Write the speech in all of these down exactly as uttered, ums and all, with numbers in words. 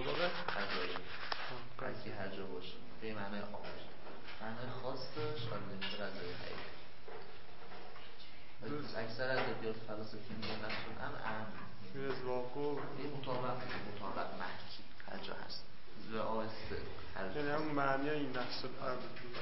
مطابق قضایی قضایی هر جا باشه به معنای عام باشه. معنای خاصش آره نمیشه قضایی حقیقی. اکثر ادبیات فلسفی میگن نفس الامر اهم از واقع مطابق مطابق محکی هر جا هست و آسته هر جا یعنی هم معنی این نفس الامر بود.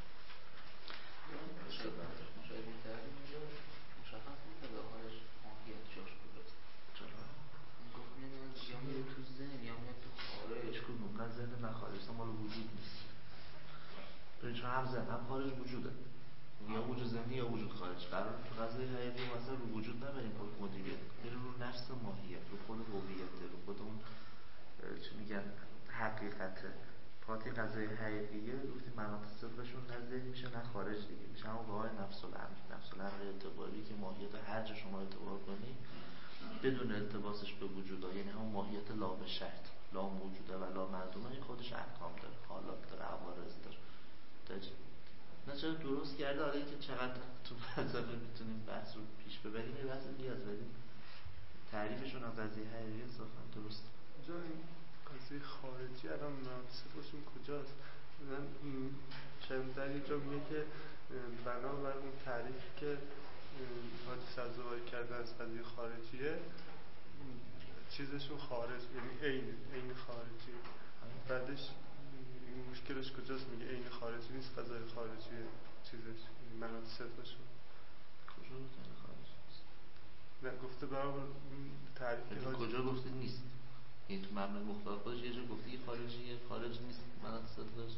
شاید متعلیم اینجا مشخص بود که داخلش ماهیت جاش کجاست. چرا؟ گفت میاد یا میره تو ذهن یا میاد تو خارج. کدوم؟ نه ذهن نه خارج، اصلا مال وجود نیست. ببین چون هم ذهن هم خارج وجوده، یا وجود ذهنی یا وجود خارج. قرار تو قضیه حقیقی مثلا رو وجود نبریم خود مدیریت، بریم رو نفس ماهیت، رو خود هویت، رو خود اون چی میگن حقیقته. پاتی قضیه حقیقیه گفتیم مناط صدقشون نه ذهن میشه نه خارج دیگه، میشه همون بهای نفس الامر. نفس الامر اعتباری که ماهیت هر جا شما اعتبار کنی بدون التباسش به وجوده، یعنی همون ماهیت لا به شرط، لا موجوده و لا معدومه. این خودش احکام داره، حالات داره، عوارض داره. نه چرا درست کرده. حالا اینکه چقدر تو فلسفه میتونیم بحث رو پیش ببریم یه بحث دیگه است، ولی تعریفشون از قضیه حقیقی صافا درست. جا این قضیه خارجی الان مناسبشون کجاست؟ من شاید در اینجا میگه که بنابر اون تعریفی که حاجی سبزواری کرده از قضیه خارجیه، چیزشون خارج، یعنی عین عین خارجی. بعدش مشکلش کجاست؟ میگه عین خارجی نیست، قضای خارجی چیزش مناط صدقشون کجا گفته عین خارجی نیست؟ نه گفته برای تعریف که کجا گفته نیست؟ یعنی تو مبنای مختار خودش یه جا گفته یه خارجیه، خارج نیست مناط صدقش.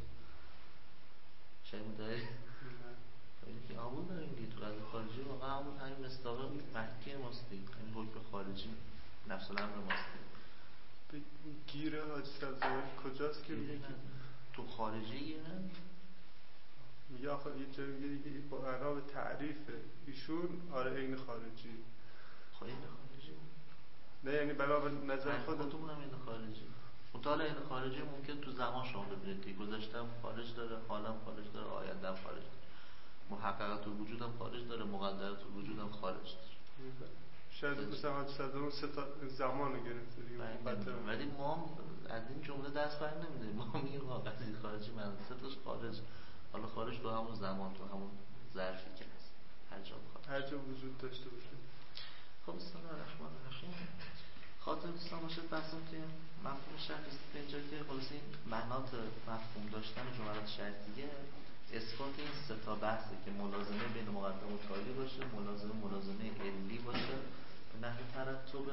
شاید مدعی ولی که آمون داریم دیگه تو قضای خارجی واقعا همون همین مصداقه محکی ماست دیگه، همین حکم خارجی نفس الامر ماست دیگه. گیر حاجی سبزواری کجاست که میگه تو خارجی نه؟ میگه آخه یه جایی میگه دیگه با بنا به تعریف ایشون آره عین خارجی. خب عین خارجی نه یعنی بنا به نظر خودتون هم عین خارجی. مطالعه عین خارجی ممکن تو زمان شما ببینید دیگه، گذشتم خارج داره، حالم خارج داره، آیندهم خارج داره، محققات الوجودم خارج داره، مقدرات الوجودم خارج داره. شاید مثلا حاج صدام سه تا زمانو گرفته دیگه، ولی ما از این جمله دست بر نمیدیم. ما میگیم قضیه خارجی من سه تاش خارج، حالا خارج تو همون زمان، تو همون ظرفی که هست، هر جا بخواد، هر جا وجود داشته باشه. خب بسم الله الرحمن الرحیم. خاطر دوستان باشد بحثم توی مفهوم شرط است به اینجا که خلاص این معنات مفهوم داشتن جملات شرطیه اثبات این سه تا بحثه که ملازمه بین مقدم و تالی باشه، ملازمه ملازمه علی باشه به نحو ترتب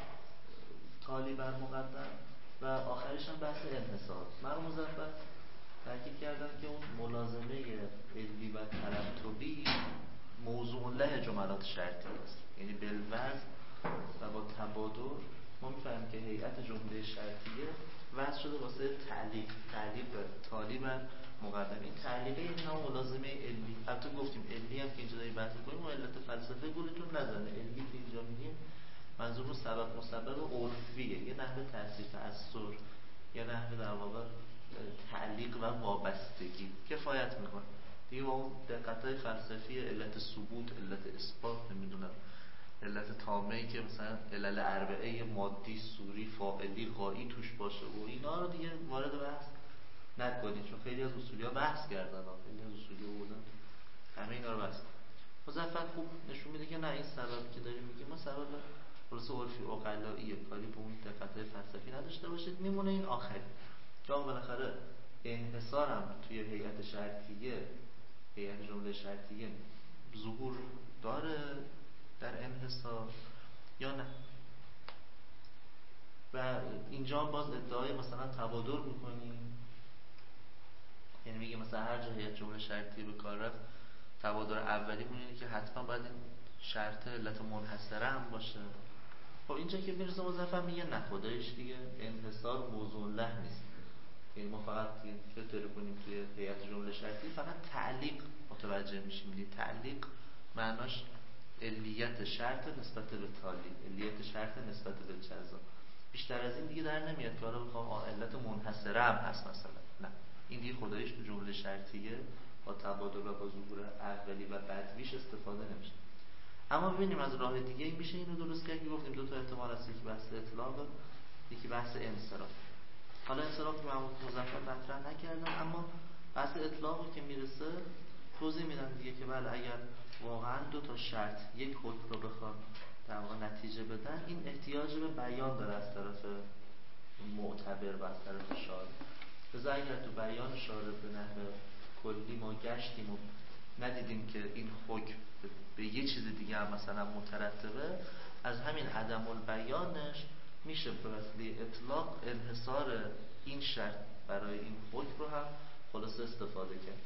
تالی بر مقدم و آخرش هم بحث انحصار. من مظفر تاکید کردم که اون ملازمه علی و ترتبی موضوع له جملات شرطی است، یعنی بالوزن و با تبادر ما میفهمیم که هیئت جمله شرطیه وضع شده واسه تعلیق، تعلیق تالی بر مقدم. این تعلیقه این هم ملازمه علی. البته گفتیم علی هم که اینجا داریم بحث می‌کنیم و علت فلسفه گولتون نزنه. علی که اینجا میگیم منظور رو سبب مسبب عرفیه، یه نحوه تأثیر تأثیر، یه نحوه در واقع تعلیق و وابستگی کفایت میکنه دیگه. با اون دقت‌های فلسفی علت ثبوت، علت اثبات، نمیدونم علت تامه‌ای که مثلا علل اربعه مادی، سوری، فاعلی، غایی توش باشه و اینا رو دیگه وارد بحث نکنید، چون خیلی از اصولی‌ها بحث کردن، خیلی از اصولی‌ها بودن همه اینا رو بحث. مظفر خوب نشون میده که نه این سببی که داریم میگیم ما سبب خلاص عرفی عقلاییه، کاری به اون دقت‌های فلسفی نداشته باشید. میمونه این آخری که بالاخره انحصار هم توی هیئت شرطیه، هیئت جمله شرطیه ظهور داره در انحصار یا نه. و اینجا باز ادعای مثلا تبادر میکنیم، یعنی میگه مثلا هر جا هیئت جمله شرطیه به کار رفت تبادر اولی مون اینه که حتما باید این شرط علت منحصره هم باشه. خب اینجا که میرسه مظفر میگه نه خدایش دیگه انحصار موضوع له نیست، یعنی ما فقط فلتر کنیم توی هیئت جمله شرطی فقط تعلیق متوجه میشیم. میگه تعلیق معناش علیت شرط نسبت به تالی، علیت شرط نسبت به جزا. بیشتر از این دیگه در نمیاد که حالا بخوام علت منحصره هم هست مثلا، نه این دیگه خدایش تو جمله شرطیه با تبادل و با ظهور اولی و بعدیش استفاده نمیشه. اما ببینیم از راه دیگه این میشه اینو درست کرد که گفتیم دو تا احتمال هست، یکی بحث اطلاق، یکی بحث انصراف. حالا اطلاق که محمود مظفر مطرح نکردن، اما بحث اطلاقی که میرسه توضیح میدن دیگه که بله اگر واقعا دو تا شرط یک حکم رو بخوان در واقع نتیجه بدن، این احتیاج به بیان داره از طرف معتبر و از طرف شارع. لذا اگر تو بیان شارع به نحو کلی ما گشتیم و ندیدیم که این حکم به یه چیز دیگه هم مثلا مترتبه، از همین عدم البیانش میشه به وسیله اطلاق انحصار این شرط برای این حکم رو هم خلاص استفاده کرد.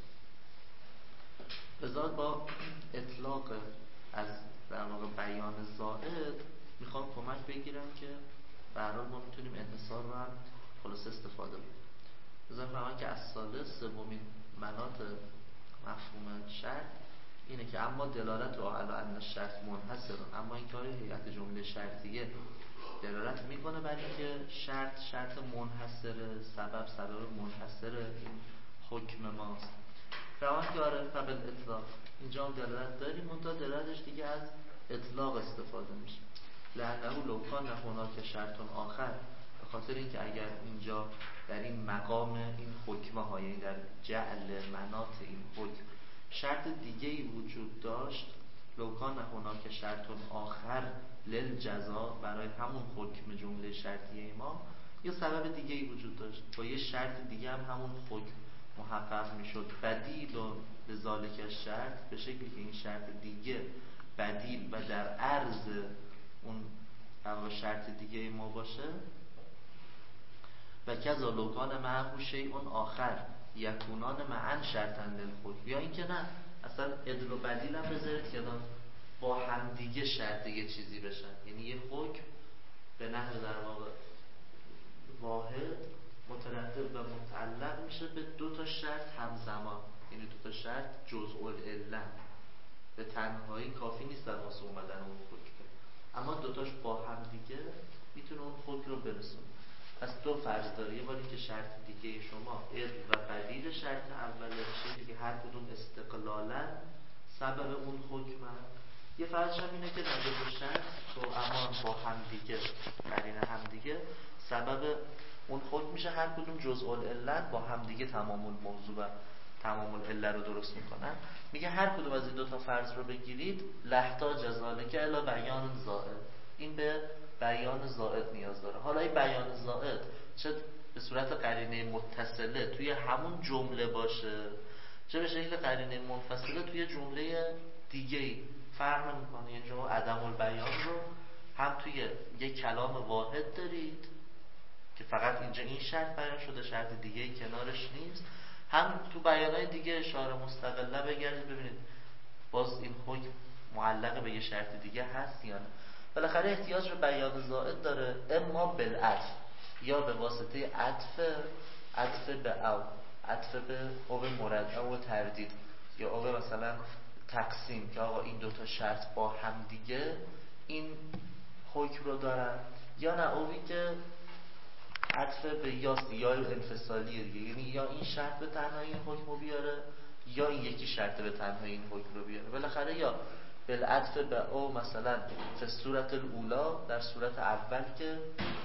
لذا با اطلاق از در واقع بیان زائد میخوام کمک بگیرم که به هر حال ما میتونیم انحصار رو هم خلاص استفاده کنیم. لذا فهمم که از ثالث سومین مناط مفهوم شرط اینه که اما دلالت و علی ان شرط منحصر، اما این کاری هیئت جمله شرطیه دلالت میکنه بر اینکه شرط شرط منحصره، سبب سبب منحصر این حکم ماست. روان که آره قبل اطلاق اینجا هم دلالت داریم، منتها دلالتش دیگه از اطلاق استفاده میشه. لعنه لو کان هناک شرط آخر، به خاطر اینکه اگر اینجا در این مقام این حکمه ها، یعنی در جعل مناط این حکم شرط دیگه ای وجود داشت، لو کان هناک شرط آخر للجزا، برای همون حکم جمله شرطیه ما یه سبب دیگه ای وجود داشت، با یه شرط دیگه هم همون حکم محقق میشد. بدیل و به ذالک شرط، به شکلی که این شرط دیگه بدیل و در عرض اون شرط دیگه ما باشه. و کذا لو کان معه شیء آخر یکونان معا شرطا للحکم، یا اینکه نه اصلا عدل و بدیل هم بذارید که با هم دیگه شرط یه چیزی بشن، یعنی یه حکم به نحو در واقع واحد مترتب و متعلق میشه به دو تا شرط همزمان، یعنی دو تا شرط جزء العله به تنهایی کافی نیست واسه اومدن اون حکم، اما دو تاش با هم دیگه میتونه اون حکم رو برسونه. پس دو فرض داره، یه بار اینکه شرط دیگه شما عدل و بدیل شرط اوله میشه که هر کدوم استقلالا سبب اون حکم هست. یه فرضش هم اینه که در دو تا شرط تو اما با هم دیگه قرینه هم دیگه سبب اون حکم میشه، هر کدوم جزء العله با هم دیگه تمام الموضوع و تمام العله رو درست میکنن. میگه هر کدوم از این دو تا فرض رو بگیرید لاحتاج ذالک الی بیان زائد، این به بیان زائد نیاز داره. حالا این بیان زائد چه به صورت قرینه متصله توی همون جمله باشه، چه به شکل قرینه منفصله توی جمله دیگه‌ای، فرق نمی‌کنه. یعنی شما عدم البیان رو هم توی یک کلام واحد دارید که فقط اینجا این شرط بیان شده، شرط دیگه‌ای کنارش نیست، هم تو بیانای دیگه اشاره مستقله بگردید ببینید باز این حکم معلق به یه شرط دیگه هست یا نه. بالاخره احتیاج به بیان زائد داره، اما بالعطف، یا به واسطه عطف عطف به او، عطف به او مرد او تردید، یا او مثلا تقسیم که آقا این دوتا شرط با هم دیگه این حکم رو دارن، یا نه اوی که عطف به یاست یا انفصالیه دیگه، یعنی یا این شرط به تنهایی این حکم رو بیاره یا این یکی شرط به تنهایی این حکم رو بیاره. بالاخره یا بالعطف به او مثلا به صورت الاولا، در صورت اول که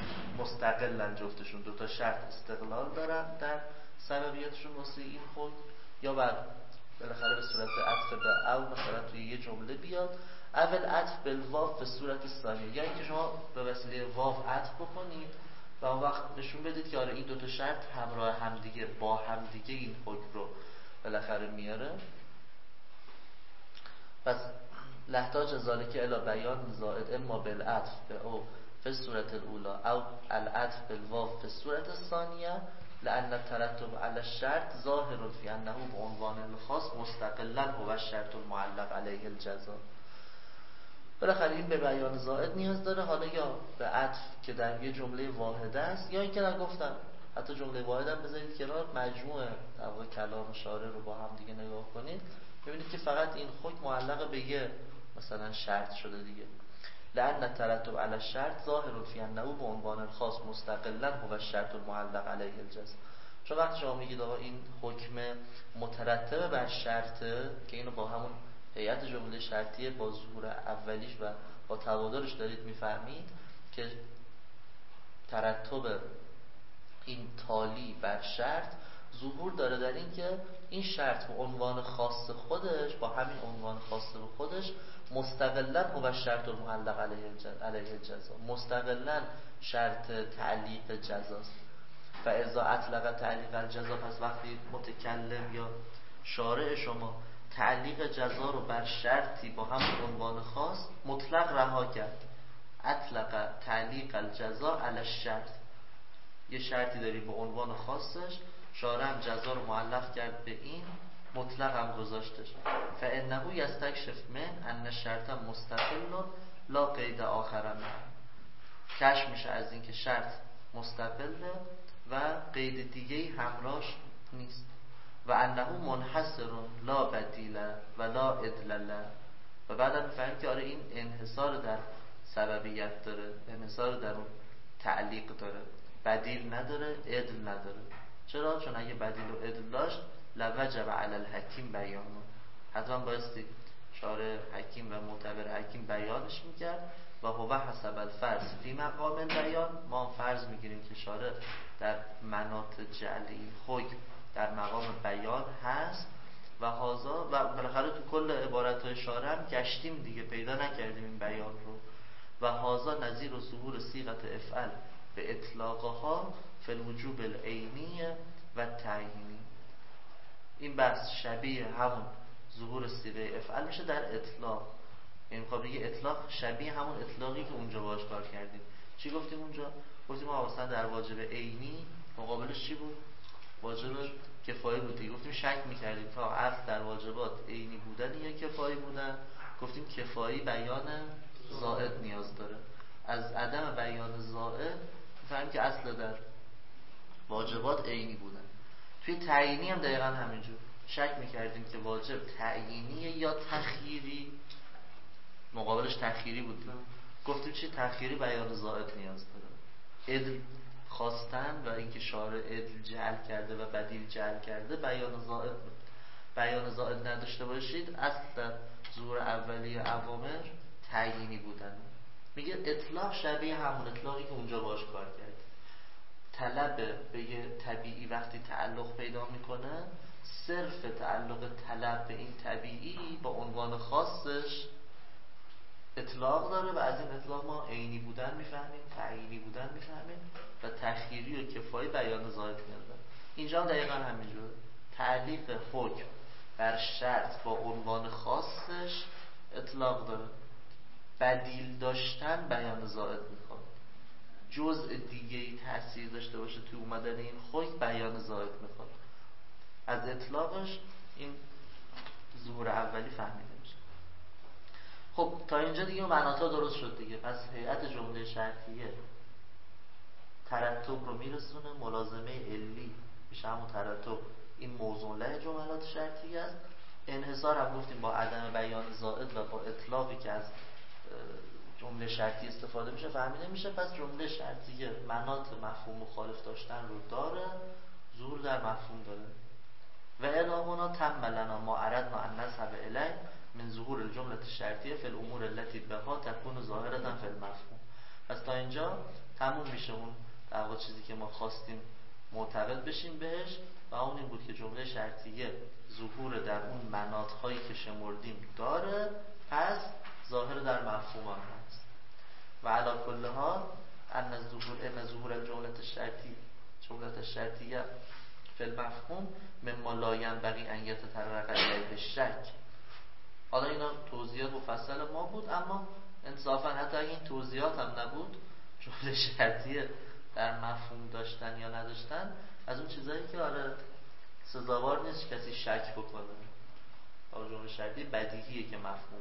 مستقلن جفتشون دوتا شرط استقلال دارن در سببیتشون واسه این حکم، یا بعد بالاخره به صورت عطف به او مثلا توی یه جمله بیاد، اول عطف بالواو به صورت ثانیه، یعنی که شما به وسیله واو عطف بکنید و اون وقت نشون بدید که آره این دوتا شرط همراه همدیگه با همدیگه این حکم رو بالاخره میاره. پس لاحتاج ذالک الی بیان زائد اما بالعطف به او فی صورت الاولا او العطف بالواو فی صورت الثانیه، لأن الترتب علی الشرط ظاهر فی انه به عنوان الخاص مستقلا هو الشرط المعلق علیه الجزا. بالاخره این به بیان زائد نیاز داره، حالا یا به عطف که در یه جمله واحده است، یا اینکه نگفتم حتی جمله واحد هم بذارید کنار، مجموعه در واقع کلام شارع رو با هم دیگه نگاه کنید ببینید که فقط این حکم معلق به یه مثلا شرط شده دیگه. لأن الترتب علی الشرط ظاهر فی انه به عنوان الخاص مستقلا هو الشرط المعلق علیه الجزا. چون وقتی شما میگید آقا این حکم مترتب بر شرطه که اینو با همون هیئت جمله شرطیه با ظهور اولیش و با تبادلش دارید میفهمید که ترتب این تالی بر شرط ظهور داره در این که این شرط به عنوان خاص خودش، با همین عنوان خاص به خودش مستقلاً هو شرط المعلق علیه الجزا، مستقلاً شرط تعلیق جزاست. و اذا اطلق تعلیق الجزا، پس وقتی متکلم یا شارع شما تعلیق جزا رو بر شرطی با همون عنوان خاص مطلق رها کرد، اطلق تعلیق الجزا علی الشرط، یه شرطی داری به عنوان خاصش، شارع هم جزا رو معلق کرد به این، مطلق هم گذاشتش. فانه یستکشف من ان شرط مستقل لا قید آخر منه، کشف میشه از این که شرط مستقله و قید دیگه‌ای همراهش نیست. و انه منحصر لا بدیل و لا ادلل، و بعدم میفهمیم که آره این انحصار در سببیت داره، انحصار در اون تعلیق داره، بدیل نداره، عدل نداره. چرا؟ چون اگه بدیل و عدل داشت لوجب علی الحکیم بیانه، حتما بایستی شارع حکیم و معتبر حکیم بیانش میکرد. و هو حسب الفرض فی مقام البیان، ما فرض میگیریم که شارع در مناط جعلی حکم در مقام بیان هست. و هازا و بالاخره تو کل عبارت‌های شارع هم گشتیم دیگه، پیدا نکردیم این بیان رو. و هازا نظیر و ظهور صیغت افعل به اطلاقها فی الوجوب العینی و تعیینی. این بحث شبیه همون ظهور صیغه افعل میشه در اطلاق، یعنی میخواد بگه اطلاق شبیه همون اطلاقی که اونجا باش کار کردیم. چی گفتیم اونجا؟ گفتیم ما اصلا در واجب عینی مقابلش چی بود؟ واجب کفایی بود دیگه. گفتیم شک میکردیم تا اصل در واجبات عینی بودن یا کفایی بودن. گفتیم کفایی بیان زائد نیاز داره، از عدم بیان زائد فهم که اصل در واجبات عینی بودن. توی تعیینی هم دقیقا همینجور شک میکردیم که واجب تعیینیه یا تخییری، مقابلش تخییری بود. گفتیم چی؟ تخییری بیان زائد نیاز داره. عدل خواستن و اینکه شارع عدل جعل کرده و بدیل جعل کرده بیان زائد، بیان زائد نداشته باشید اصل در ظهور اولیه اوامر تعیینی بودن. میگه اطلاق شبیه همون اطلاقی که اونجا باش کار کرد. طلب به یه طبیعی وقتی تعلق پیدا میکنه، صرف تعلق طلب به این طبیعی با عنوان خاصش اطلاق داره و از این اطلاق ما عینی بودن میفهمیم، تعیینی بودن میفهمیم و تخییری و کفایی بیان زائد میادن. اینجا هم دقیقا همینجور تعلیق حکم بر شرط با عنوان خاصش اطلاق داره، بدیل داشتن بیان زائد میخواد، جزء دیگه‌ای تأثیر داشته باشه توی اومدن این حکم بیان زائد میخواد. از اطلاقش این ظهور اولی فهمیده میشه. خب تا اینجا دیگه مناطق درست شد دیگه. پس هیئت جمله شرطیه ترتب رو میرسونه، ملازمه علی میشه همون ترتب، این موضوع له جملات شرطیه است. انحصار هم گفتیم با عدم بیان زائد و با اطلاقی که از جمله شرطی استفاده میشه فهمیده میشه. پس جمله شرطیه مناط مفهوم مخالف داشتن رو داره، ظهور در مفهوم داره. و الهونا تم لنا ما اردنا ان نذهب الیه من ظهور الجمله الشرطیه فی الامور التي بها تكون ظاهرة فی المفهوم. پس تا اینجا تموم میشه اون در واقع چیزی که ما خواستیم معتقد بشیم بهش، و اون این بود که جمله شرطیه ظهور در اون مناط هایی که شمردیم داره، پس ظاهر در مفهوم هم هست. و علی کل حال ان ظهور ان ظهور الجمله الشرطی جمله الشرطیه فی المفهوم مما لا ينبغي ان يتطرق الیه الشک. حالا اینا توضیحات مفصل ما بود، اما انصافا حتی اگه این توضیحات هم نبود، جمله شرطیه در مفهوم داشتن یا نداشتن از اون چیزایی که آره سزاوار نیست کسی شک بکنه. آره جمله شرطی بدیهیه که مفهوم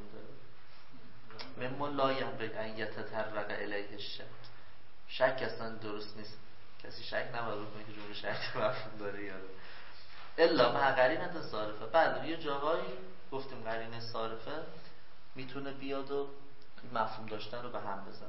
داره. مما لا ينبغي ان يتطرق الیه الشک. شک اصلا درست نیست، کسی شک نباید بکنه که جمله شرطی مفهوم داره یا نه. الا مع قرینه صارفه. بله یه جاهایی گفتیم قرینه صارفه میتونه بیاد و مفهوم داشتن رو به هم بزن.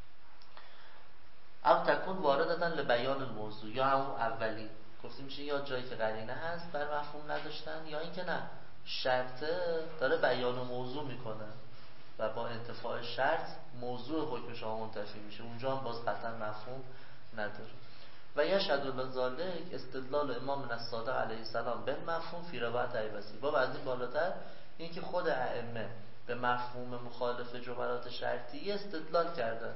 او تکون واردتن لبیان الموضوع، یا همون اولی گفتیم چه، یا جایی که قرینه هست بر مفهوم نداشتن، یا اینکه نه شرطه داره بیان و موضوع میکنه و با انتفاع شرط موضوع حکم شما منتفی میشه، اونجا هم باز قطعا مفهوم نداره. و یشهد لذالک استدلال امام الصادق علیه السلام به مفهوم فی روایت عیبسی. با از این بالاتر این که خود ائمه به مفهوم مخالف جملات شرطی استدلال کردن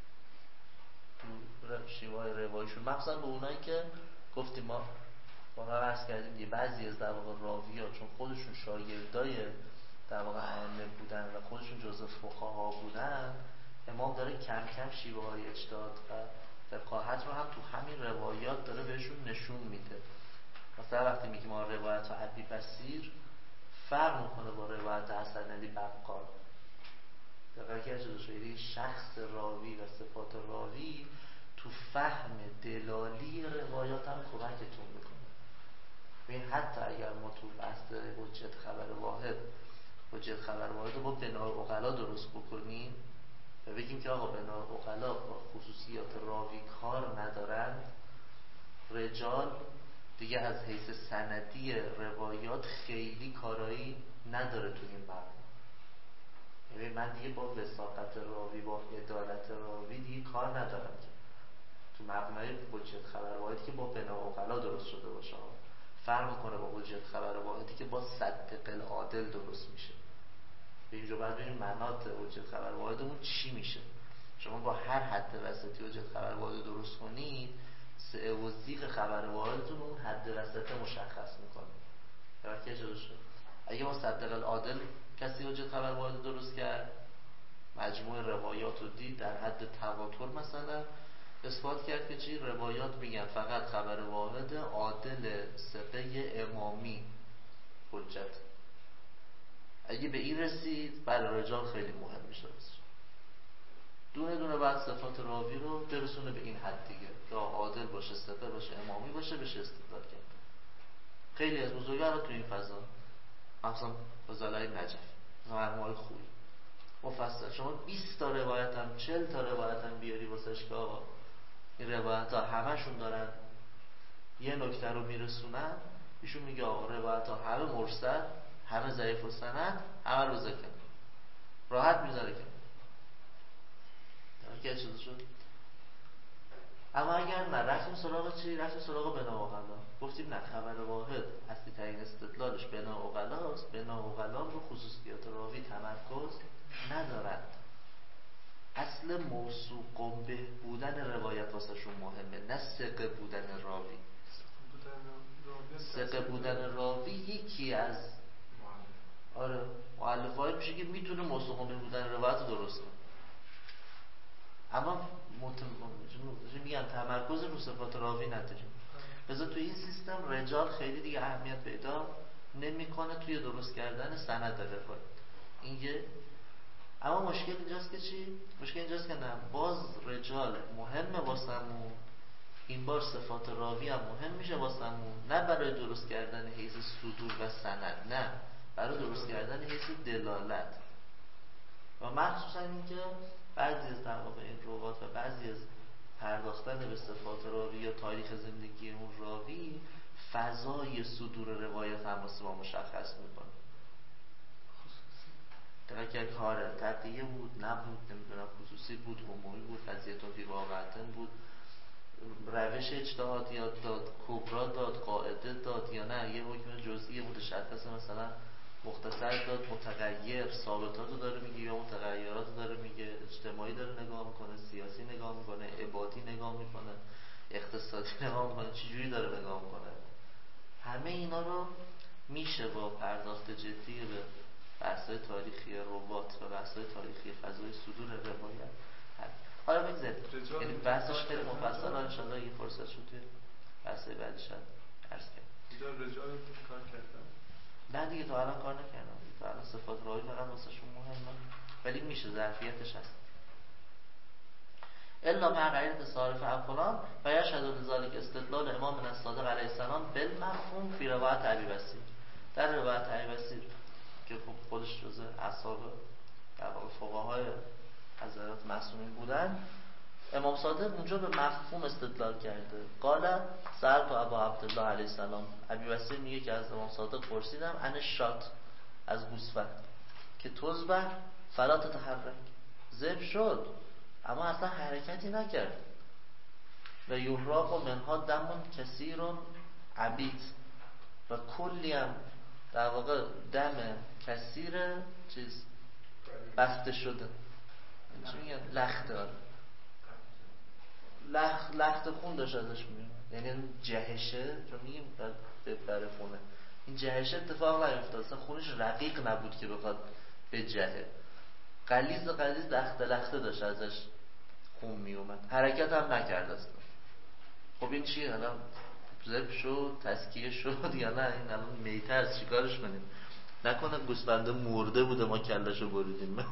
تو شیوه روایشون، مخصوصا به اونایی که گفتیم ما واقعا عرض کردیم دیگه، بعضی از در واقع راوی‌ها چون خودشون شاگردای در واقع ائمه بودن و خودشون جزء فقها بودن، امام داره کم کم شیوه های اجتهاد و فقاهت رو هم تو همین روایات داره بهشون نشون میده. مثلا وقتی میگه ما روایت ابی بصیر فرق میکنه با روایت حسن علی بقال، دقیقا که شده شخص راوی و صفات راوی تو فهم دلالی روایات هم کمکتون میکنه. ببین حتی اگر ما تو بحث حجت خبر واحد حجت خبر واحد رو با بنای عقلا درست بکنیم و بگیم که آقا بنای عقلا با خصوصیات راوی کار ندارند، رجال دیگه از حیث سندی روایات خیلی کارایی نداره تو این مبنا. یعنی من دیگه با وثاقت راوی با عدالت راوی دیگه کار ندارم که تو مبنای حجت خبر واحدی که با بنا عقلا درست شده باشه فرق میکنه با حجت خبر واحدی که با صدق العادل درست میشه. به اینجا باید ببینیم مناط حجت خبر واحدمون چی میشه. شما با هر حد وسطی حجت خبر واحد درست کنید، سعه و زیغ خبر واحدتون اون حد وسط مشخص میکنه. درکه شده شد. اگه با صدق العادل کسی حجت خبر واحد درست کرد، مجموع روایات رو دید در حد تواتر مثلا اثبات کرد که چی؟ روایات میگن فقط خبر واحد عادل ثقه امامی حجت. اگه به این رسید برای رجال خیلی مهم میشه، دونه دونه بعد صفات راوی رو برسونه به این حد دیگه که عادل باشه، ثقه باشه، امامی باشه، بشه استدلال کرد. خیلی از بزرگان تو این فضا مثلا فضلای نجف مرموهای خوبی مفصل شما بیست تا روایت هم چهل تا روایت هم بیاری واسش که آقا این روایت ها همشون دارن یه نکته رو میرسونن، ایشون میگه آقا روایت ها همه مرسل، همه ضعیف و سند، همه رو ذکر راحت میذاره که که چیز شد. اما اگر نه رفتیم سراغ چی؟ رفتیم سراغ بنا عقلا، گفتیم نه خبر واحد اصلی ترین استدلالش بنا عقلا است. بنا عقلا رو خصوصیات راوی تمرکز ندارد. اصل موثوق به بودن روایت واسه شون مهمه، نه ثقه بودن راوی. ثقه بودن راوی یکی از آره مؤلفه‌ای میشه که میتونه موثوق به بودن روایت رو درست کنه، اما میگم تمرکز رو صفات راوی نداریم. لذا توی این سیستم رجال خیلی دیگه اهمیت پیدا نمیکنه توی درست کردن سند روایت. این یه اما مشکل اینجاست که چی؟ مشکل اینجاست که نه باز رجال مهمه واسمون، این بار صفات راوی هم مهم میشه واسمون، نه برای درست کردن حیث صدور و سند، نه برای درست کردن حیث دلالت. و مخصوصا اینکه بعضی از در واقع این روات و بعضی از پرداختن به صفات راوی یا تاریخ زندگی اون راوی فضای صدور روایت هم واسه ما مشخص میکنه. که کار تقیه بود، نبود، نمیدونم خصوصی بود، عمومی بود، قضیتون فی واقعتن بود، روش اجتهادیات داد، کبرا داد، قاعده داد یا نه یه حکم جزئی بود شخص مثلا مختصر داد، متغیر ثابتاتو داره میگه یا متغیراتو داره میگه، اجتماعی داره نگاه میکنه، سیاسی نگاه میکنه، عبادی نگاه میکنه، اقتصادی نگاه میکنه، چجوری داره نگاه میکنه. همه اینا رو میشه با پرداخت جدی به بحث‌های تاریخی روات و بحث‌های تاریخی فضای صدور روایت هست. حالا بگذارید یعنی بحثش خیلی مفصل، ان شاء الله یه فرصت شد توی بحث‌های بعدش عرض کنم. اینجا رجال کار کردن؟ نه دیگه تا الان کار نکردم. تا الان صفات راوی فقط واسهشون مهمه، ولی میشه ظرفیتش هست. الا مع غیرت صارف افلان و یشهد لذلک استدلال امام الصادق علیه السلام بالمفهوم فی روایت ابی بصیر. در روایت ابی بصیر که خب خودش جزء اصحاب در واقع فقهای حضرات معصومین بودن، امام صادق اونجا به مفهوم استدلال کرده. قال سألت ابا عبدالله علیه السلام، ابی بصیر میگه که از امام صادق پرسیدم ان شات از گوسفند که تذبح فلا تتحرک، ذبح شد اما اصلا حرکتی نکرد. و یحراق و منها دمون کثیرون عبید و کلی هم در واقع دم کثیر چیز بسته شده، چی میگن؟ لخته. آره لخ لخت خون داشت ازش میاد، یعنی اون جهشه، چون میگیم به بره خونه، این جهشه اتفاق نیفتاد، اصلا خونش رقیق نبود که بخواد به جهه، غلیظ غلیظ لخته لخته داشت ازش خون میومد، حرکت هم نکرد اصلا. خب این چیه الان؟ ذبح شد، تزکیه شد یا نه این الان میته است، چیکارش کنیم؟ نکنه گوسفنده مرده بوده ما کلهشو بریدیم.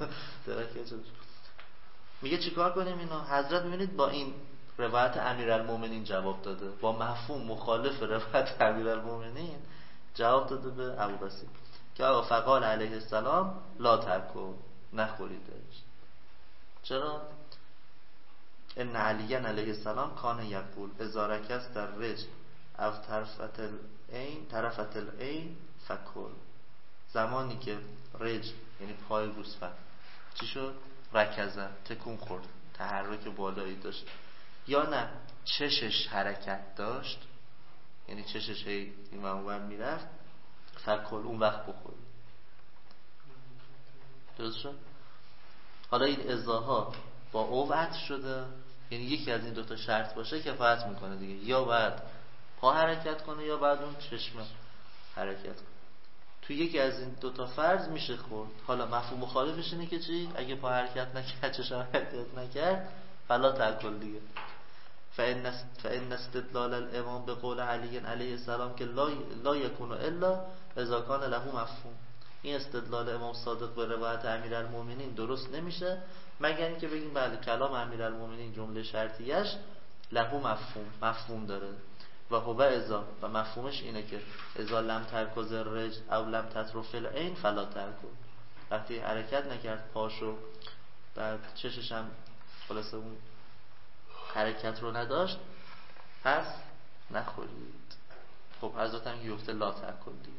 میگه چیکار کنیم اینو؟ حضرت ببینید با این روایت امیرالمومنین جواب داده، با مفهوم مخالف روایت امیرالمومنین جواب داده به ابوبصیر که آقا فقال علیه السلام لا ترکو، نخوریدش. چرا؟ ان علی علیه السلام کان یقول اذا رکست در رجل او طرفت العین طرفت العین فکل. زمانی که رجل یعنی پای گوسفند چی شد؟ رکزه، تکون خورد، تحرک بالایی داشت، یا نه چشش حرکت داشت، یعنی چشش هی این اونور میرفت، فکل، اون وقت بخور. درست شد؟ حالا این ازاها با او عطف شده، یعنی یکی از این دوتا شرط باشه کفایت میکنه دیگه، یا باید پا حرکت کنه یا باید اون چشم حرکت کنه. تو یکی از این دوتا فرض میشه خورد. حالا مفهوم مخالفش اینه که چی؟ اگه پا حرکت نکرد، چشم حرکت نکرد، فلا تاکل دیگه. فإن استدلال الامام به قول علی علیه السلام که لا لا یکون الا اذا کان له مفهوم، این استدلال امام صادق به روایت امیرالمومنین درست نمیشه مگر اینکه بگیم بله کلام امیرالمومنین جمله شرطیش له مفهوم، مفهوم داره و هو اذا، و مفهومش اینه که اذا لم ترکز الرجل او لم تطرف العین فلا ترکو، وقتی حرکت نکرد پاشو، بعد چشش هم خلاصه اون حرکت رو نداشت، پس نخورید. خب حضرت هم گفته لا ترکن دیگه.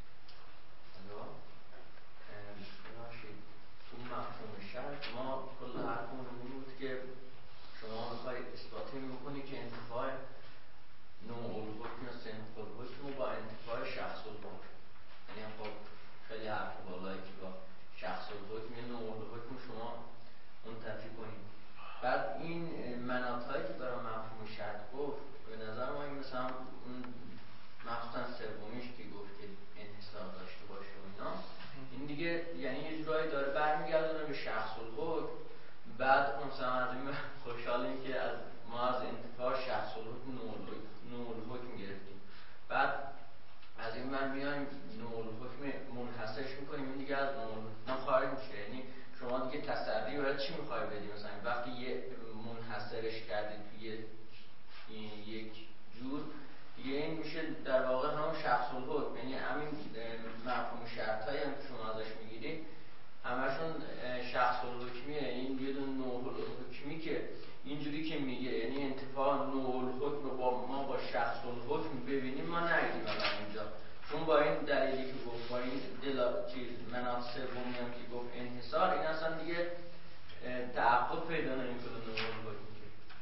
تو مفهوم شرط ما کل حرفمون این بود که شما میخوای اثباتی میکنی که انتفاع نوع الحکم یا سنخ الحکم با انتفاع شخص الحکم، یعنی خب خیلی حرف بالایی که با شخص الحکم یا نوع الحکم شما منتفی کنید. بعد این مناطقی که برای مفهوم شرط گفت به نظر ما این مثلا اون مخصوصا سومیش که گفت که انحصار داشته باشه و اینا، این دیگه یعنی یه جورایی داره برمیگردونه به شخص الحکم. بعد مثلا از این خوشحالیم که از ما از انتفاع شخص الحکم نوع الحکم گرفتیم، بعد از این من میایم نوع الحکم منحصرش میکنیم، این دیگه از نوع الحکم خارج میشه. یعنی شما دیگه تسری برای چی میخوای بدی؟ مثلا وقتی یه منحصرش کردی توی یک جور دیگه، این میشه در واقع همون شخص الحکم، یعنی همین مفهوم شرطایی هم که شما ازش میگیری همشون شخص الحکمیه. این یه دون نوع الحکمی که اینجوری که میگه یعنی انتفاع نوع الحکم با ما با شخص الحکم ببینیم ما نگیدیم الان اینجا، چون با این دلیلی که گفت با این دلا چیز مناط سومی هم که گفت انحصار، این اصلا دیگه تعقب پیدا نمیکنه نوع الحکم.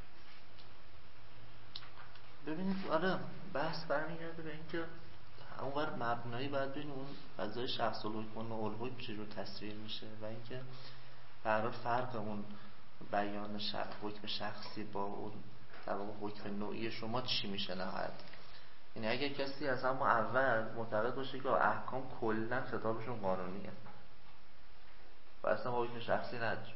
ببینید آره بحث برمیگرده به اینکه اونور مبنایی باید ببینیم اون فضای شخص الحکم و نوع الحکم چجور تصویر میشه و اینکه به هر حال فرق اون بیان شخص حکم شخصی با اون در واقع حکم نوعی شما چی میشه نهایت. یعنی اگه کسی از همون اول معتقد باشه که احکام کلا خطابشون قانونیه و اصلا حکم شخصی نداره،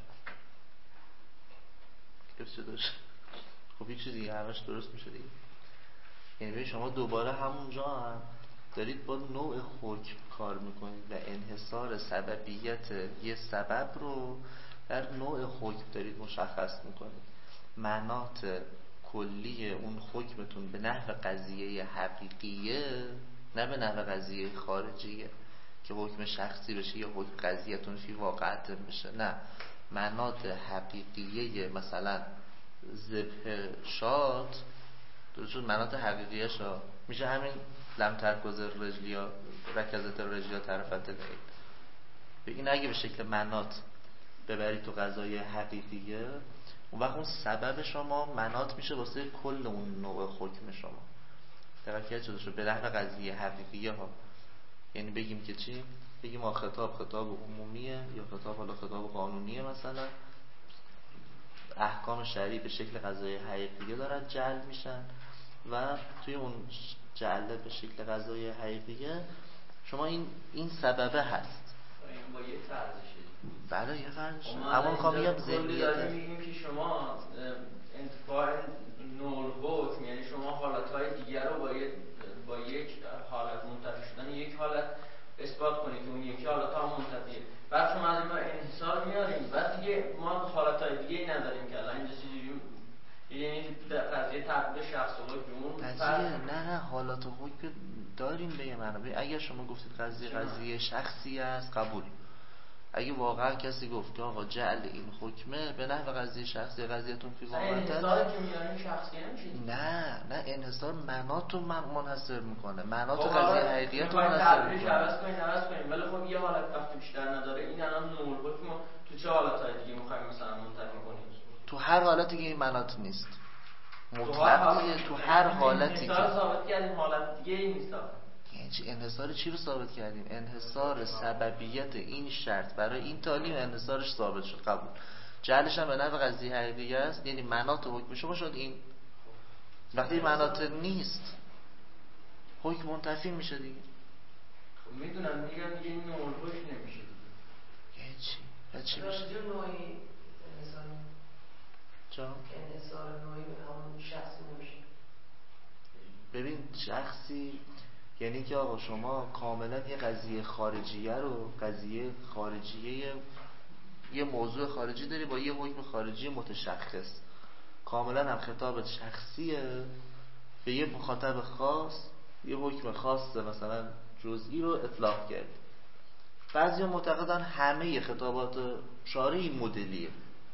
چه داشت؟ خب یک چیز دیگه همش درست میشه دیگه. یعنی شما دوباره همونجا هم دارید با نوع حکم کار میکنید و انحصار سببیت یه سبب رو در نوع حکم دارید مشخص میکنید. مناط کلی اون حکمتون به نحو قضیه حقیقیه، نه به نحو قضیه خارجیه که حکم شخصی بشه یا حکم قضیهتون فی واقعیت بشه، نه مناط حقیقیه. مثلا ذبح شات درست شد، مناط حقیقیه شا میشه همین لم ترکز الرجل یا رکزت الرجل یا طرفت العین. این اگه به شکل مناط ببرید تو قضای حقیقیه، اون وقت اون سبب شما مناط میشه واسه کل اون نوع حکم شما. توجه شده شد به نحو قضیه حقیقیه ها. یعنی بگیم که چی؟ بگیم آ خطاب خطاب عمومیه یا خطاب حالا خطاب قانونیه، مثلا احکام شرعی به شکل قضای حقیقیه دارن جعل میشن و توی اون جعل به شکل قضای حقیقیه شما این این سببه هست. این با یه طرزشه. بله یه فرضشه. اما میخوام بگم ذهنیت میگیم که شما انتفاع نوع حکم، یعنی شما حالتهای دیگر رو با یک با یک حالت منتفی شدن یک حالت اثبات کنید که اون یکی حالت ها منتفیه. بعد شما از این انحصار میاریم، بعد دیگه ما حالتهای دیگه ای نداریم که الان اینجا چجوری، یعنی قضیه تطبیق شخص و حکم قضیه نه نه حالات حکم داریم به یه معنی. اگر شما گفتید قضیه قضیه شخصی است قبول. اگه واقعا کسی گفت که آقا جعل این حکمه به نحو قضیه شخصی قضیه‌تون فی واقعیت انحصاری که میاریم شخصی نمیشه. نه نه انحصار مناطو من منحصر میکنه، مناط قضیه حقیقیت رو منحصر میکنه. میکنه. عوض کنین عوض کنین ولی خب یه حالت وقتی بیشتر نداره. این الان نور حکم تو چه حالتهای دیگه میخوایم مثلا منتفی کنیم؟ تو هر حالتی که این مناط نیست مطلق دیگه. تو هر حالتی که انحصار ثابت کردیم حالت دیگه ای نیست. یعنی چی انحصار چی رو ثابت کردیم؟ انحصار سببیت این شرط برای این تعلیم انحصارش ثابت شد قبول. جعلش هم به نحو قضیه حقیقیه است، یعنی مناط حکم شما شد این. وقتی مناط نیست حکم منتفی میشه دیگه. خب میدونم میگم دیگه این نوع حکم نمیشه دیگه. یعنی چی؟ یعنی چی میشه؟ راجع نوعی انحصار چرا؟ انحصار نوعی به همون شخصی نمیشه. ببین شخصی یعنی که آقا شما کاملا یه قضیه خارجیه رو قضیه خارجیه یه موضوع خارجی داری با یه حکم خارجی متشخص، کاملا هم خطاب شخصیه به یه مخاطب خاص، یه حکم خاص مثلا جزئی رو اطلاق کرد. بعضی معتقدن همه خطابات شارع این مدلیه،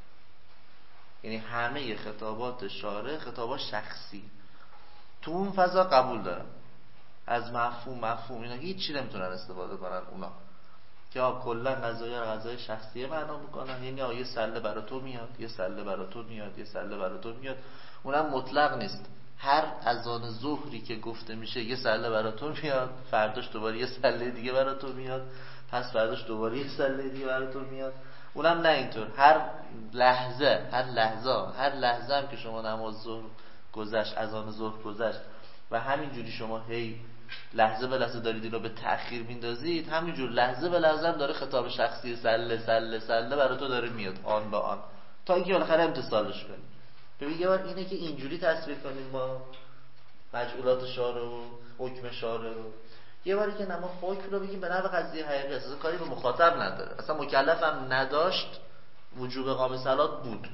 یعنی همه خطابات شارع خطابات شخصی تو اون فضا قبول دارن. از مفهوم مفهوم اینا هیچ چی نمیتونن استفاده کنن اونا که آ کلا قضایا قضای شخصیه معنا میکنن. یعنی آ یه سله برای تو میاد، یه سله برای تو میاد، یه سله برای تو میاد. اونم مطلق نیست. هر اذان ظهری که گفته میشه یه سله برای تو میاد، فرداش دوباره یه سله دیگه برای تو میاد، پس فرداش دوباره یه سله دیگه برای تو میاد. اونم نه اینطور. هر لحظه هر لحظه هر لحظه هم که شما نماز ظهر گذشت، اذان ظهر گذشت و همینجوری شما هی لحظه به لحظه دارید اینو به تأخیر میندازید، همینجور لحظه به لحظه هم داره خطاب شخصی سله سله سله برای تو داره میاد آن به آن تا اینکه بالاخره امتصالش کنید. ببین یه بار اینه که اینجوری تصویر کنیم ما مجعولات شارع و حکم شارع رو، یه باری که نما حکم رو بگیم به نحو قضیه حقیقی اصلا کاری به مخاطب نداره، اصلا مکلف هم نداشت، وجوب اقامه صلات بود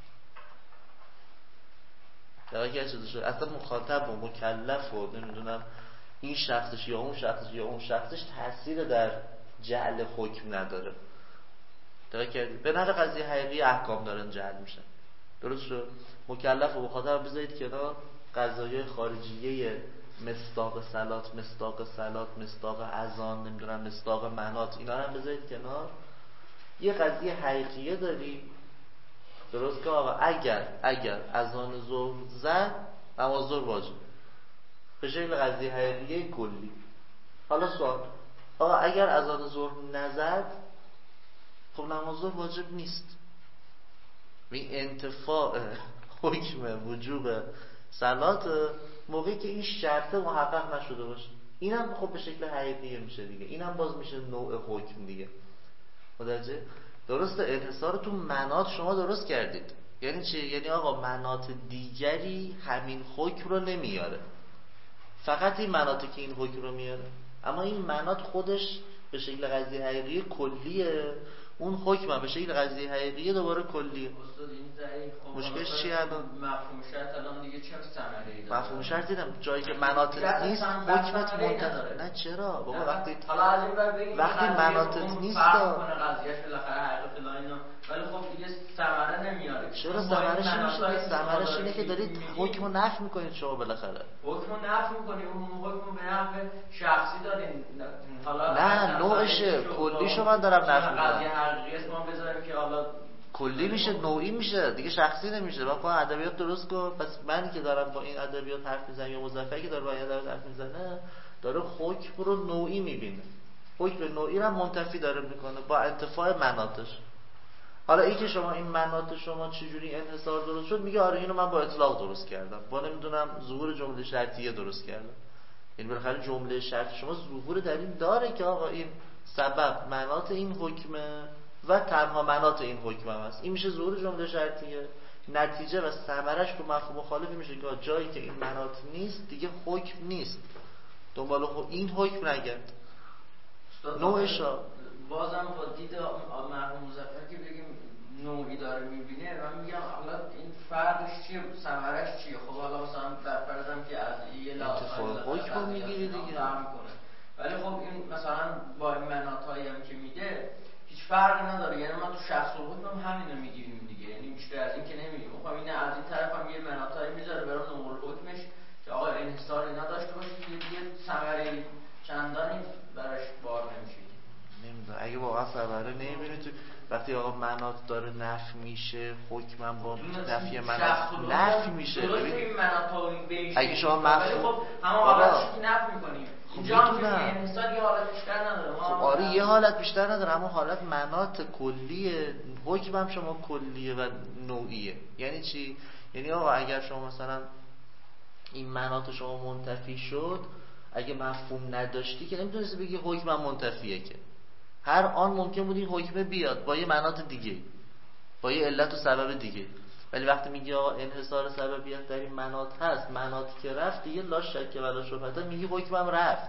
درکه شده شد، اصلا مخاطب و مکلف و نمیدونم این شخصش یا اون شخصش یا اون شخصش تأثیر در جعل حکم نداره. درک کردی؟ به نحو قضیه حقیقی احکام دارن جعل میشن. درست شد؟ مکلف و مخاطب بذارید کنار، قضایای خارجیه مصداق صلات، مصداق صلات، مصداق اذان، نمیدونم مصداق مناط، اینا رو هم بذارید کنار. یه قضیه حقیقیه داریم. درست که آقا اگر اگر اذان ظهر زد نماز ظهر واجب به شکل قضیه حقیقیه کلی. حالا سوال، آقا اگر اذان ظهر نزد خب نماز ظهر واجب نیست. این انتفاع حکم وجوب صلات موقعی که این شرط محقق نشده باشه، اینم خب به شکل حقیقیه میشه دیگه، اینم باز میشه نوع حکم دیگه. متوجه؟ درسته انحصار تو مناط شما درست کردید. یعنی چی؟ یعنی آقا مناط دیگری همین حکم رو نمیاره، فقط این مناطی که این حکم رو میاره. اما این مناط خودش به شکل قضیه حقیقی کلیه، اون حکم هم به شکل قضیه حقیقی دوباره کلیه. استاد این ضعیف مشکلش چیه الان؟ مفهوم شرط الان دیگه چه ثمره‌ای داره؟ مفهوم شرط دیدم جایی که مناط نیست حکمت منتفی. نه چرا بابا وقتی حالا از این بعد بگیم وقتی مناط نیست فرق کنه قضیهش بالاخره حقیقت اینا، ولی خب دیگه ثمره نمیاره. چرا ثمرش نمیشه؟ ثمرش اینه که دارید حکمو نفی میکنید شما بالاخره. حکمو نفی میکنید، اون حکمو به نحو شخصی دادین. حالا نه نوعشه کلیشو من دارم نفی میکنم. قضیه حقیقی است ما بذاریم که حالا کلی میشه، نوعی میشه دیگه، شخصی نمیشه. من خواهم ادبیات درست کن، پس من که دارم با این ادبیات حرف میزنم یا مظفری که داره با این ادبیات حرف میزنه داره حکم رو نوعی میبینه، حکم نوعی رو منتفی داره میکنه با انتفاع مناطش. حالا این که شما این مناط شما چجوری انحصار درست شد، میگه آره اینو من با اطلاق درست کردم، با نمیدونم ظهور جمله شرطیه درست کردم. این بالاخره جمله شرط شما ظهور در این داره که آقا این سبب مناط این حکمه و تنها مناط این حکم هم هست. این میشه ظهور جمله شرطیه. نتیجه و ثمرش تو مفهوم مخالفی میشه که جایی که این مناط نیست دیگه حکم نیست، دنبال این حکم نگرد. نوعش بازم با دید مرحوم مظفر که بگیم نوعی داره میبینه، من میگم حالا این فرقش چیه، ثمرش چیه؟ خب حالا مثلا در فرضم که از یه اتفاق حکم میگیری دیگه، ولی خب این مثلا با این مناطایی هم که میده هیچ فرقی نداره. یعنی ما تو شخص الحکم هم همینو میگیریم دیگه، یعنی بیشتر از این که نمیگیم. خب این از این طرف هم یه مناطایی میذاره برای نوع الحکمش که آقا انحصاری نداشته باشه دیگه، دیگه ثمره چندانی براش بار نمیشه. نمیدونم اگه واقعا ثمره نمیبینی تو وقتی آقا مناط داره نفی میشه، حکمم با نفی مناط نفی میشه. ببین اگه شما مفهوم خب همه حالتش که نفی میکنیم اینجا هم که انحصار یه حالت بیشتر نداره. خب آره یه حالت بیشتر نداره، اما حالت مناط کلیه، حکمم شما کلیه و نوعیه. یعنی چی؟ یعنی آقا اگر شما مثلا این مناط شما منتفی شد، اگه مفهوم نداشتی که نمیتونستی بگی حکمم منتفیه، که هر آن ممکن بود این حکمه بیاد با یه مناط دیگه، با یه علت و سبب دیگه. ولی وقتی میگی آقا انحصار سببیت در این مناط هست، مناط که رفت دیگه لا شک ولا شبهه، میگی حکمم رفت،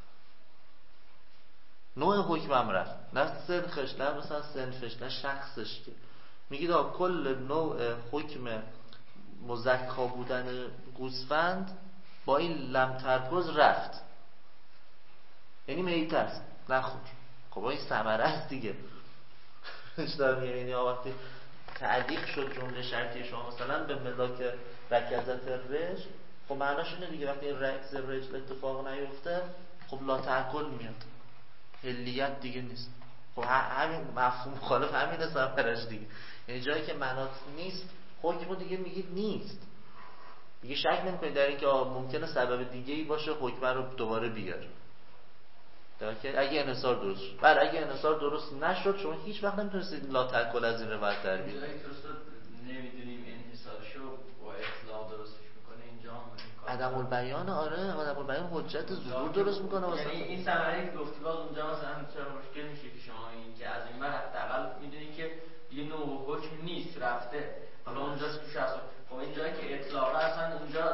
نوع حکمم رفت، نه سنخش، نه مثلا سنفش، نه شخصش. که میگی آقا کل نوع حکم مزکا بودن گوسفند با این لم ترکز رفت، یعنی میت است نخور. خب این ثمره است دیگه. یعنی وقتی تعلیق شد جمله شرطی شما مثلا به ملاک رکزت رجل، خب معناش اینه دیگه وقتی رکز رجل اتفاق نیفته خب لا تأکل میاد، حلیت دیگه نیست. خب همین مفهوم مخالف همینه ثمرش دیگه. یعنی جایی که مناط نیست حکم دیگه میگید نیست، دیگه شک نمی‌کنید در اینکه ممکنه سبب دیگه‌ای باشه حکم رو دوباره بیاره. که اگه انحصار درست شد، بله اگه انحصار درست نشد شما هیچ وقت نمیتونستید لا تأکل از این روایت در بیارید. جایی که نمیدونیم انحصارشو با اطلاع درستش میکنه اینجا هم عدم البیان. آره عدم البیان حجت ظهور درست میکنه واسه. یعنی این ثمره که گفتی باز اونجا مثلا چرا مشکل میشه که شما این که از این بعد حداقل میدونی که یه نوع حکم نیست رفته، حالا اونجاست تو شخص. خب این جایی که اطلاق اصلا اونجا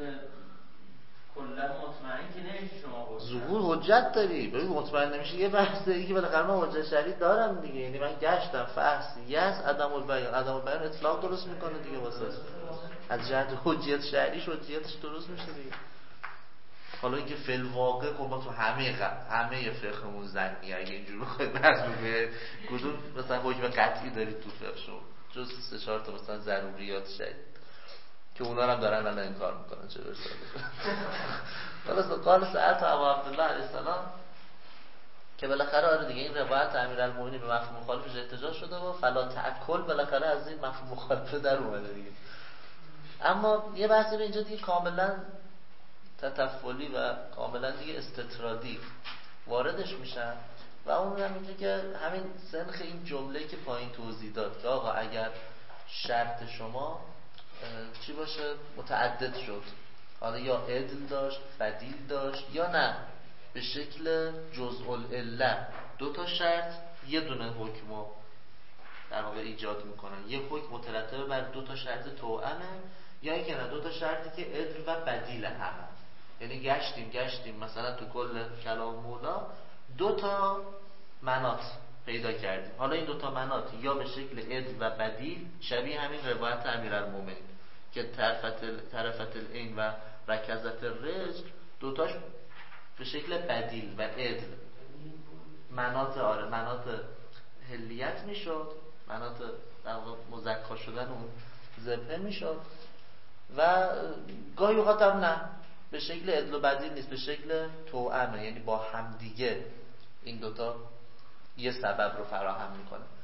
کلا مطمئن که نمیشه شما حجت ظهور حجت داری. ببین مطمئن نمیشه یه بحثه دیگه، بالاخره من حجت شرعی دارم دیگه. یعنی من گشتم فحص یس عدم البیان، عدم البیان اطلاق درست میکنه دیگه واسه از جهت حجت شرعی حجتش درست میشه دیگه. حالا اینکه فل واقع خب ما تو همه غ... همه فقهمون زنی اگه اینجوری بخواید بحث بکنید کدوم مثلا حکم قطعی دارید تو فقه شما جز سه چهار تا مثلا ضروریات شدید که اونا هم دارن الان انکار میکنن چه برسه. خلاص قال سألت ابو عبدالله علیه السلام که بالاخره آره دیگه این روایت امیرالمومنین به مفهوم مخالفش احتجاج شده و فلا تأکل بالاخره از این مفهوم مخالفه در اومده دیگه. اما یه بحثی به اینجا دیگه کاملا تطفلی و کاملا دیگه استطرادی واردش میشن و اون هم اینجا که همین سنخ این جمله که پایین توضیح داد که آقا اگر شرط شما چی باشه متعدد شد، حالا یا عدل داشت بدیل داشت یا نه به شکل جزء العله، دو تا شرط یه دونه حکمو در واقع ایجاد میکنن، یه حکم مترتب بر دو تا شرط توأمه، یا اینکه نه دو تا شرطی که عدل و بدیل هم. یعنی گشتیم گشتیم مثلا تو کل کلام مولا دو تا مناط پیدا کردیم، حالا این دو تا مناط یا به شکل عدل و بدیل شبیه همین روایت امیرالمومنین که طرفت طرفت العین و رکزت الرجل دوتاش به شکل بدیل و عدل مناط آره مناط حلیت میشد، مناط در واقع مزکا شدن اون ذبح میشد و گاهی اوقات هم نه به شکل عدل و بدیل نیست، به شکل توأمه، یعنی با همدیگه این دوتا یه سبب رو فراهم میکنه.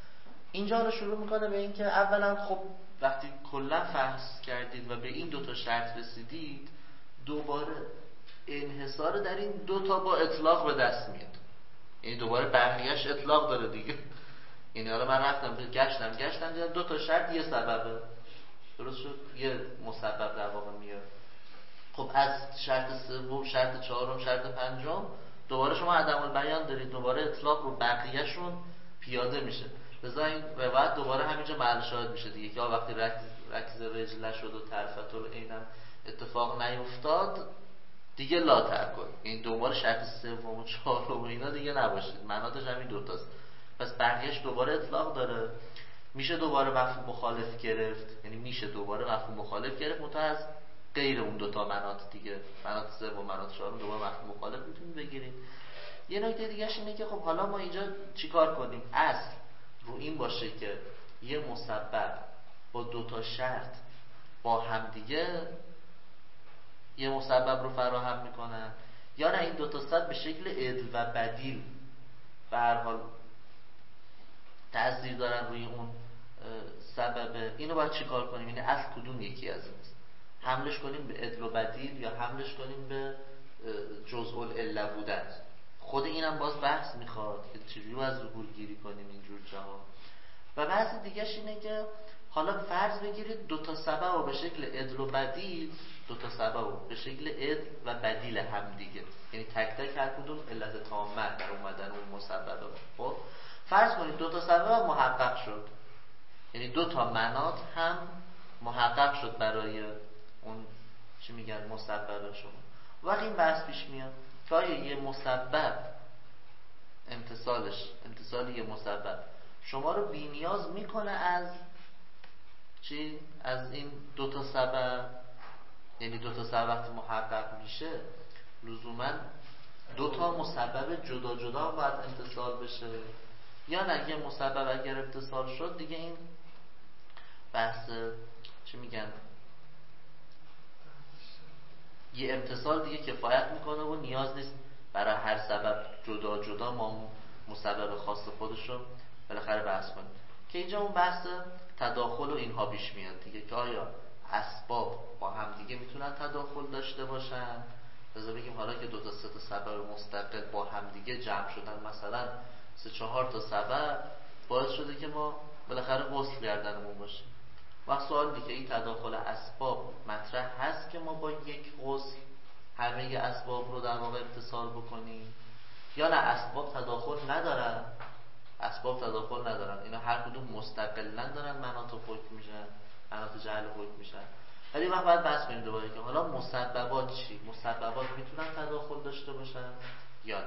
اینجا رو شروع میکنه به این که اولا خب وقتی کلا فحص کردید و به این دوتا شرط رسیدید، دوباره انحصار در این دوتا با اطلاق به دست میاد. یعنی دوباره بقیهش اطلاق داره دیگه. یعنی حالا من رفتم گشتم گشتم دیدم دو تا شرط یه سببه، درست شد، یه مسبب در واقع میاد. خب از شرط سوم، شرط چهارم، شرط پنجم دوباره شما عدم البیان دارید، دوباره اطلاق رو بقیهشون پیاده میشه. لذا این روایت دوباره همینجا محل شاهد میشه دیگه که وقتی رکز, رکز رجل نشد و طرفت العینم اتفاق نیفتاد دیگه لا ترکن، این دوباره شرط سوم و چهارم و اینا دیگه نباشید، معناتش همین دوتاست. پس بقیهش دوباره اطلاق داره، میشه دوباره مفهوم مخالف گرفت، یعنی میشه دوباره مفهوم مخالف گرفت منتها از غیر اون دوتا مناط دیگه، مناط سوم و مناط چهارم دوباره مفهوم مخالف میتونید بگیرید. یه نکته دیگه اینه که خب حالا ما اینجا چیکار کنیم؟ اصل رو این باشه که یه مسبب با دوتا شرط با همدیگه یه مسبب رو فراهم میکنن، یا نه این دوتا سبب به شکل عدل و بدیل به هر حال تأثیر دارن روی اون سبب. اینو باید چیکار کنیم؟ یعنی اصل کدوم یکی از اینست؟ حملش کنیم به عدل و بدیل یا حملش کنیم به جزء العله بودن؟ خود اینم باز بحث میخواد که چجوری از ظهور گیری کنیم اینجور جاها. و بحث دیگهش اینه که حالا فرض بگیرید دو تا سبب رو به شکل عدل و بدیل، دو تا سبب رو به شکل عدل و بدیل هم دیگه، یعنی تک تک هر کدوم علت تامه در اومدن اون مسبب. خب فرض کنید دو تا سبب محقق شد، یعنی دو تا مناط هم محقق شد برای اون چی میگن مسبب شما. وقتی این بحث پیش میاد که آیا یه مسبب امتصالش امتصال یه مسبب شما رو بی نیاز میکنه از چی؟ از این دو تا سبب، یعنی دو تا سبب وقتی محقق میشه لزوما دو تا مسبب جدا جدا باید امتصال بشه، یا نه یه مسبب اگر امتصال شد دیگه این بحث چی میگن یه امتصال دیگه کفایت میکنه و نیاز نیست برای هر سبب جدا جدا ما مسبب خاص خودش رو بالاخره بحث کنیم. که اینجا اون بحث تداخل و اینها پیش میاد دیگه که آیا اسباب با هم دیگه میتونن تداخل داشته باشن. لذا بگیم حالا که دو تا سه تا سبب مستقل با هم دیگه جمع شدن، مثلا سه چهار تا سبب باعث شده که ما بالاخره غسل گردنمون باشه. و سوال دیگه این تداخل اسباب مطرح هست که ما با یک غسل همه اسباب رو در واقع اتصال بکنیم، یا نه اسباب تداخل ندارن؟ اسباب تداخل ندارن، اینا هر کدوم مستقلاً دارن مناط حکم میشن، مناط جعل حکم میشن. ولی وقت باید بحث کنیم دوباره که حالا مسببات چی؟ مسببات میتونن تداخل داشته باشن یا نه؟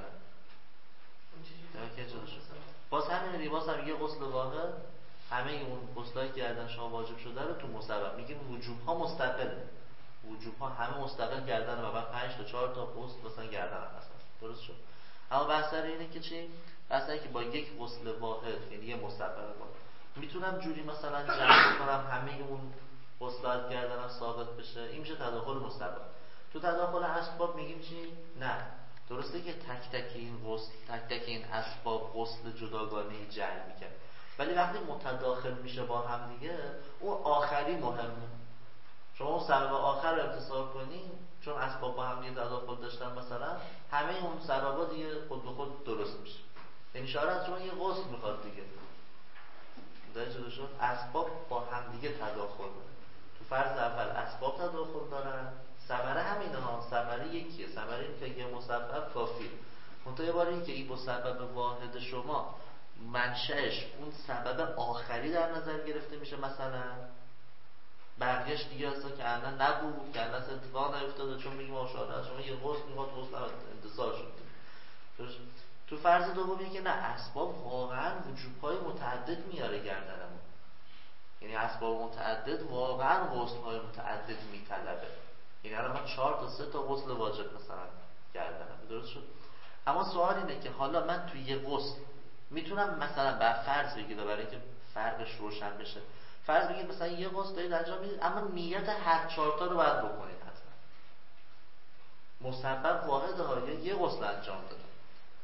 باز همین باز هم یه غسل واحد همه اون غسلایی که گردن شما واجب شده رو تو مسبب میگیم وجوب ها مستقل، وجوب ها همه مستقل گردن و بعد پنج تا چهار تا غسل مثلا گردن هم هست. درست شد؟ اما بحث اینه که چی؟ بحث اینه که با یک غسل واحد یعنی یه مسبب واحد میتونم جوری مثلا جمع کنم همه اون غسلات گردنم ثابت بشه، این میشه تداخل مسبب. تو تداخل اسباب میگیم چی؟ نه، درسته که تک تک این غسل تک تک این اسباب غسل جداگانه جعل میکنه، ولی وقتی متداخل میشه با هم دیگه اون آخری مهمه. شما اون سبب آخر رو امتصال کنی چون اسباب با هم دیگه تداخل داشتن، مثلا همه اون سببا دیگه خود به خود درست میشه. یعنی اشاره از شما یه غسل میخواد دیگه. متوجه شده شد؟ اسباب با هم دیگه تداخل دارن. تو فرض اول اسباب تداخل دارن، ثمره همینه ها، ثمره یکیه، ثمره این که یه مسبب کافیه. منتها یه بار این که این مسبب واحد شما منشأش اون سبب آخری در نظر گرفته میشه، مثلا بقیه‌اش دیگه اصلا که الان نبود، که الان اتفاق نیفتاده، چون میگیم آشاره از شما یه غسل میخواد، غسل انتصال شد. تو فرض دومی که نه، اسباب واقعا وجوب‌های متعدد میاره گردنمون، یعنی اسباب متعدد واقعا غسل‌های متعدد میطلبه، یعنی الان من چهار تا سه تا غسل واجب مثلا گردنم. درست شد؟ اما سوال اینه که حالا من توی یه غسل میتونم مثلا بر فرض بگیرم برای اینکه فرقش روشن بشه، فرض بگید مثلا یه غسل دارید انجام میدید اما نیت هر چهار تا رو باید بکنید، حتما مسبب واحد ها یا یه غسل انجام دادم،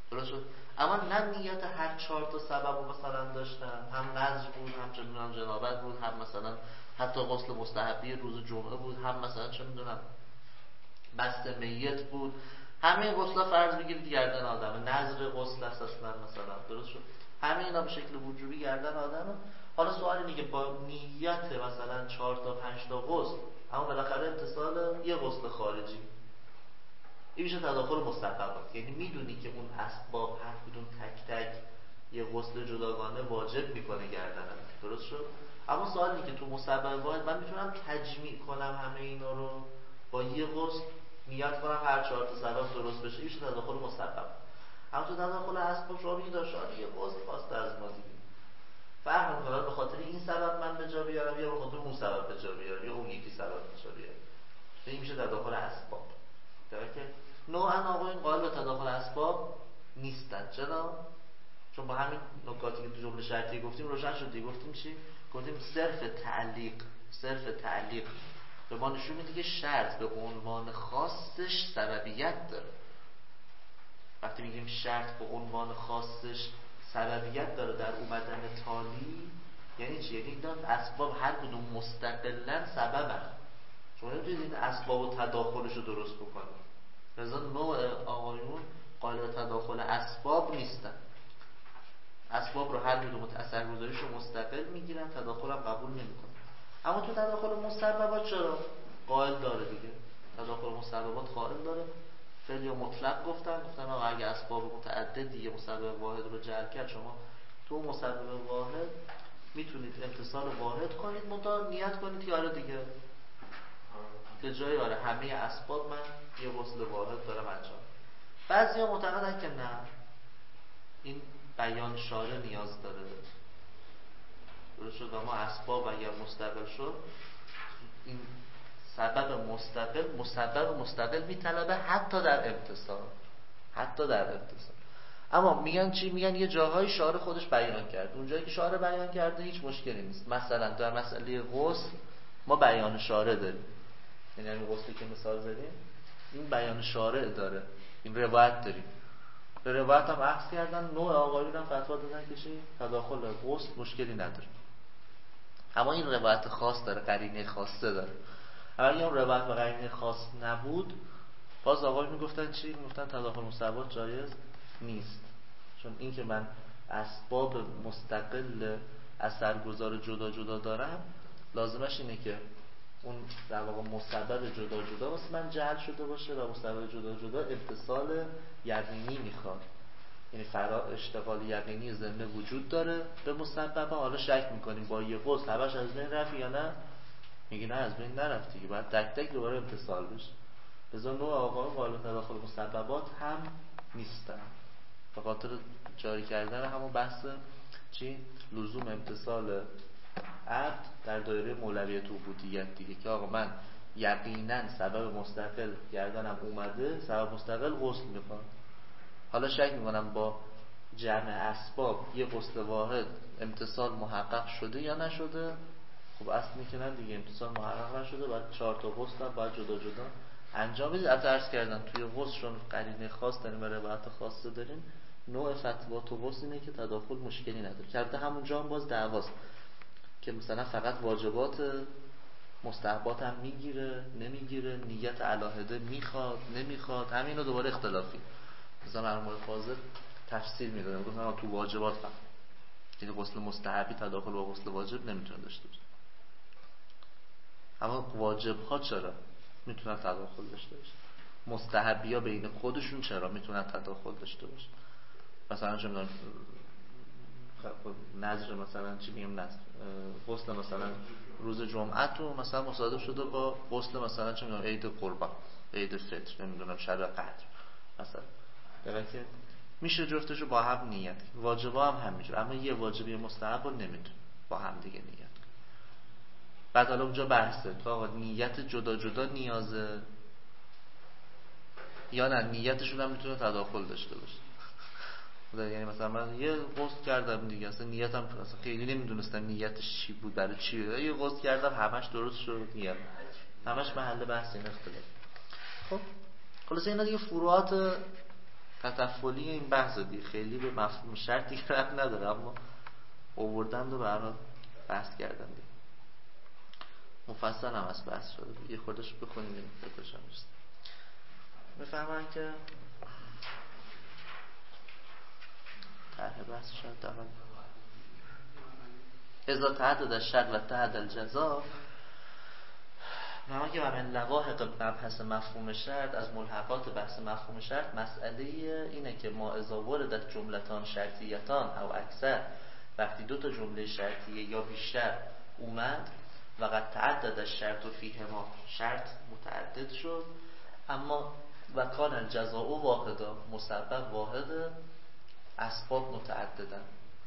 درست شد. اما نه نیت هر چهار تا سبب رو مثلا داشتن، هم نذر بود، هم چه میدونم جنابت بود، هم مثلا حتی غسل مستحبی روز جمعه بود، هم مثلا چه میدونم بست میت بود. همه غسلا فرض بگیرید گردن آدمه، نذر غسل است اصلا مثلا، درست شد. همه اینا به شکل وجوبی گردن آدمه. حالا سوال اینه که با نیت مثلا چهار تا پنج تا غسل، اما بالاخره اتصال یه غسل خارجی، این میشه تداخل مسببات. یعنی میدونی که اون اسباب هر کدوم تک تک یه غسل جداگانه واجب میکنه گردنت، درست شد. اما سوال اینه که تو مسبب واحد من میتونم تجمیع کنم همه اینا رو با یه غسل، نیت کنم هر چهار تا سبب درست بشه، این میشه تداخل مسبب. اما تو تداخل اسباب شما میگی داشت یه غسل خواسته از ما دیگه، فرق میکنه به خاطر این سبب من به جا بیارم یا به خاطر اون سبب به جا بیارم یا اون یکی سبب به جا بیارم. این میشه تداخل اسباب. درسته؟ نوعا آقا این قائل به تداخل اسباب نیستن. چرا؟ چون با همین نکاتی که تو جمله شرطی گفتیم روشن شد دیگه. گفتیم چی؟ گفتیم صرف تعلیق، صرف تعلیق به ما نشون میده که شرط به عنوان خاصش سببیت داره. وقتی میگیم شرط به عنوان خاصش سببیت داره در اومدن تالی، یعنی چی؟ یعنی این اسباب هر کدوم مستقلاً سببن. شما نمیتونید این اسباب و تداخلش رو درست بکنید. لذا نوع آقایون قائل به تداخل اسباب نیستن. اسباب رو هر کدوم اثرگذاریش رو مستقل میگیرن، تداخل هم قبول نمیکنن. اما تو تداخل مسببات چرا؟ قائل داره دیگه. تداخل مسببات قائل داره. خیلی مطلق گفتن گفتن آقا اگه اسباب متعددی یه مسبب واحد رو جعل کرد، شما تو مسبب واحد میتونید امتصال واحد کنید، منتها نیت کنید که آره دیگه به جای آره همه اسباب من یه غسل واحد دارم انجام. بعضیا معتقدن که نه، این بیان شارع نیاز داره. درست شد. و ما اسباب اگر مستقل شد، این سبب مستقل مسبب مستقل میطلبه حتی در امتصال، حتی در امتصال. اما میگن چی؟ میگن یه جاهای شارع خودش بیان کرد، اونجایی که شارع بیان کرده هیچ مشکلی نیست. مثلا در مسئله غسل ما بیان شارع داریم، یعنی همین غسلی که مثال زدیم این بیان شارع داره، این روایت داریم. به روایت هم عکس کردن، نوع آقایون هم فتوا دادن که چی؟ تداخل غسل مشکلی نداره. اما این روایت خاص داره، قرینه خاصه داره. اگر اون روایت و قرینه خاص نبود، باز آقایون میگفتن چی؟ میگفتن تداخل مسببات جایز نیست. چون این که من اسباب مستقل اثرگذار جدا جدا دارم، لازمش اینه که اون در واقع مسبب جدا جدا واسه من جعل شده باشه و مسبب جدا جدا اتصال یقینی میخواد. یعنی فرا اشتغال یقینی ضمن وجود داره به مسبب. حالا شک میکنیم با یه غسل همش از بین رفت یا نه؟ میگه نه از بین نرفت دیگه، باید تک تک دوباره اتصال بشه. لذا نوع آقایون قائل تداخل مسببات هم نیستن، به خاطر جاری کردن همون بحث چی؟ لزوم امتصال عبد در دایره مولویت عبودیت دیگه، که آقا من یقینا سبب مستقل گردنم اومده، سبب مستقل غسل میکنم. حالا شک میکنم با جمع اسباب یه غسل واحد امتصال محقق شده یا نشده. خب اصلی که نه دیگه، امتصال محقق نشده، باید چهار تا غسل هم باید جدا جدا انجام بدید. از عرض کردم توی غسلشون قرینه خاص داریم و روایت خاصه داریم. نوع فتوا تو غسل اینه که تداخل مشکلی نداره. کرده همونجا هم باز دعواست که مثلا فقط واجبات مستحبات هم میگیره نمیگیره، نیت علاهده میخواد نمیخواد، همین رو دوباره اختلافی. مثلا مرحوم فاضل تفسیر میدادن، گفتن تو واجبات فقط، یعنی غسل مستحبی تداخل با غسل واجب نمیتونه داشته باشه. اما واجب ها چرا میتونن تداخل داشته باشه؟ مستحبی ها بین خودشون چرا میتونن تداخل داشته باشه؟ مثلا چه میدونم نظر مثلا چی میگم نظر غسل مثلا روز جمعه تو مثلا مصادف شده با غسل مثلا چه میدونم عید قربان، عید فطر، نمیدونم شب قدر مثلا، درسته میشه جفتشو با هم نیت. واجبا هم همینجور، اما یه واجبی مستحب رو نمیتونه با هم دیگه نیت. بعد حالا اونجا بحثه تو آقا نیت جدا جدا نیازه یا نه نیتشون هم میتونه تداخل داشته باشه. یعنی مثلا من یه غسل کردم دیگه، اصلا نیتم اصلا خیلی نمیدونستم نیتش چی بود، برای چی بود. یه غسل کردم همش درست شد، نیت همش محل بحث این اختلاف. خب خلاص اینا دیگه فروعات تطفلی این بحث دیگه خیلی به مفهوم شرط دیگه ربط نداره، اما آوردن و برای بحث کردن دیگه. مفصل هم از بحث شده، یه خوردش بخونیم این فکرش هم نیست. بفهمن که طرح بحث شاید دقیقا اذا تعدد الشرط و تعدد الجزا، نما که من لواحق مبحث مفهوم شرط، از ملحقات بحث مفهوم شرط مسئله اینه که ما اذا وردت جملتان شرطیتان او اکثر، وقتی دو تا جمله شرطیه یا بیشتر اومد و قد تعدد الشرط و فیه ما، شرط متعدد شد اما و کان الجزاء واحدا، مسبب واحده، اسباب متعددن.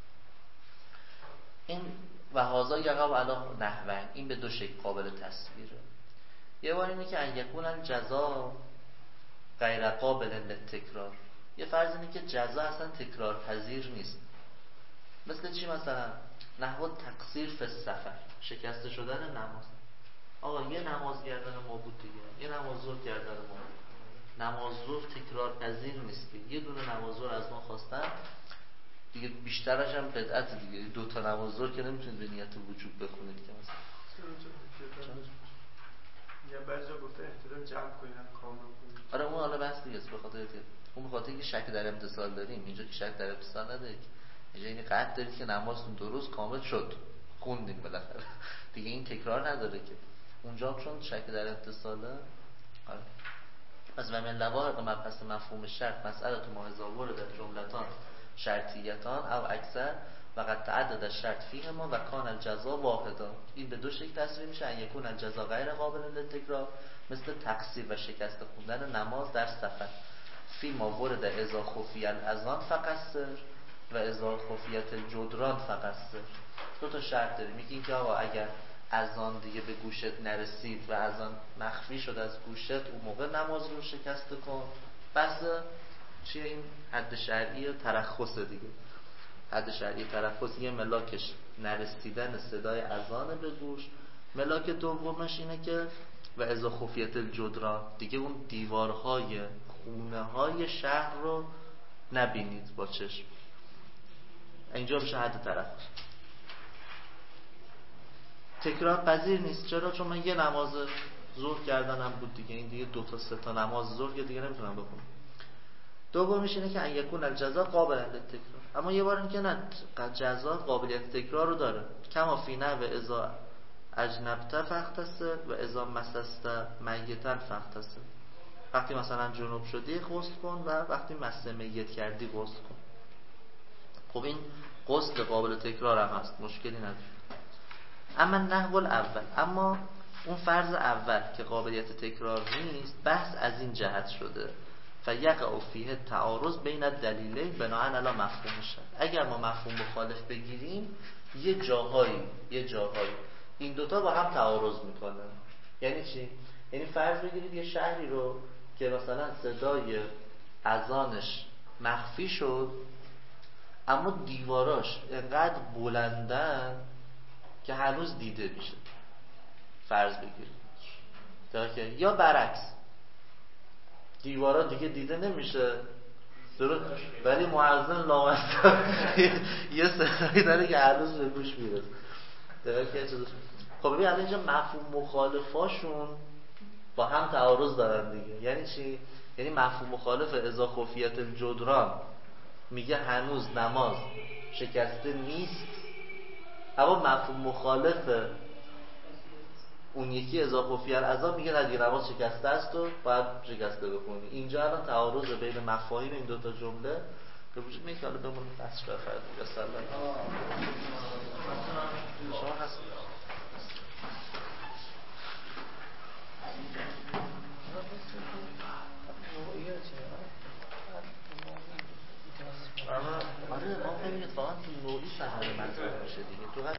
این و هذا یقع علی نحوین، این به دو شکل قابل تصویره. یه بار اینه که ان یکون الجزاء غیر قابل للتکرار، یه فرض اینه که جزا اصلا تکرار پذیر نیست. مثل چی؟ مثلا نحو تقصیر فی السفر، شکسته شدن نماز. آقا یه نماز گردن ما بود دیگه، یه نماز ظهر گردن ما بود. نماز ظهر تکرار پذیر نیست، یه دونه نماز ظهر از ما خواستن دیگه، بیشترش هم بدعت دیگه. دو تا نماز ظهر که نمیتونید به نیت وجوب بخونید که مثلا یا بعضی جا گفته احترام جمع کنید کامل کنید. آره اون حالا بحث دیگه است، به خاطر دیگه اون به خاطر اینکه شک در امتصال داریم. اینجا که شک در امتصال ندارید، اینجا این قطع دارید که نمازتون درست کامل شد، خوندین بالاخره دیگه، این تکرار نداره که. اونجا چون شک در امتصاله. آره از و من لواحق مبحث مفهوم شرط مسئله ما اذا ورد جملتان شرطیتان او اکثر و قد تعدد الشرط فیه ما و کان الجزاء واحدا، این به دو شکل تصویر میشه. ان یکون الجزاء غیر قابل للتکرار، مثل تقصیر و شکست خوندن نماز در سفر. فی ما ورد اذا خفی الاذان فقصر و اذا خفیت الجدران فقصر. دو تا شرط داریم، یکی اینکه آقا اگر اذان دیگه به گوشت نرسید و اذان مخفی شد از گوشت، اون موقع نماز رو شکست کن. بس چیه؟ این حد شرعی ترخص دیگه. حد شرعی ترخص یه ملاکش نرسیدن صدای اذان به گوش، ملاک دومش اینه که و اذا خفیت الجدران، دیگه اون دیوارهای خونه های شهر رو نبینید با چشم. اینجا بشه حد ترخص. تکرار پذیر نیست. چرا؟ چون من یه نماز ظهر کردنم بود دیگه، این دیگه دو تا سه تا نماز ظهر که دیگه نمیتونم بخونم. دومیش اینه که ان یکون الجزاء قابل للتکرار، اما یه بار این که نه، جزا قابلیت تکرار رو داره. کما فی نحو اذا اجنبت فاغتسل و اذا مسست میتا فاغتسل، وقتی مثلا جنوب شدی غسل کن و وقتی مس میت کردی غسل کن. خب این غسل قابل تکرار هم هست، مشکلی نداره. اما نحو الاول، اما اون فرض اول که قابلیت تکرار نیست، بحث از این جهت شده فیقع فیه تعارض بین الدلیلین بناء علی مفهوم شرط. اگر ما مفهوم مخالف بگیریم، یه جاهایی یه جاهایی این دوتا با هم تعارض میکنن. یعنی چی؟ یعنی فرض بگیرید یه شهری رو که مثلا صدای اذانش مخفی شد اما دیواراش انقدر بلندن که هنوز دیده میشه، فرض بگیرید. یا برعکس، دیوارا دیگه دیده نمیشه درست، ولی مؤذن لامصب یه صدایی داره که هنوز به گوش میرسه. خب ببین الان اینجا مفهوم مخالفاشون با هم تعارض دارن دیگه. یعنی چی؟ یعنی مفهوم مخالف اذا خفیت الجدران میگه هنوز نماز شکسته نیست، اما مفهوم مخالف اون یکی اذا خفی الاذان میگه نه دیگه نماز شکسته است و باید شکسته بخونی. اینجا الان تعارض بین مفاهیم این دوتا جمله به وجود میاد که حالا بمونیم بحث رو فردا یا سلام شما هست. آره ما ببینید واقعا تو نوعی فهم مطلب میشه دیگه. تو